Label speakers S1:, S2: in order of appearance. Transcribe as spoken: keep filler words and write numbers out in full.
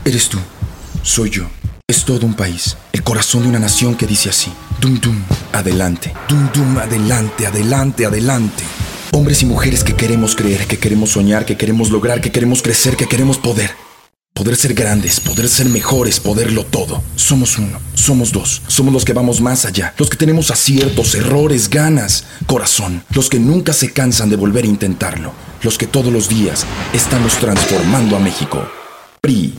S1: Eres tú, soy yo. Es todo un país, el corazón de una nación que dice así: dum dum, adelante, dum dum, adelante, adelante, adelante. Hombres y mujeres que queremos creer, que queremos soñar, que queremos lograr, que queremos crecer, que queremos poder. Poder ser grandes, poder ser mejores, poderlo todo. Somos uno, somos dos, somos los que vamos más allá, los que tenemos aciertos, errores, ganas, corazón, los que nunca se cansan de volver a intentarlo, los que todos los días estamos transformando a México. P R I.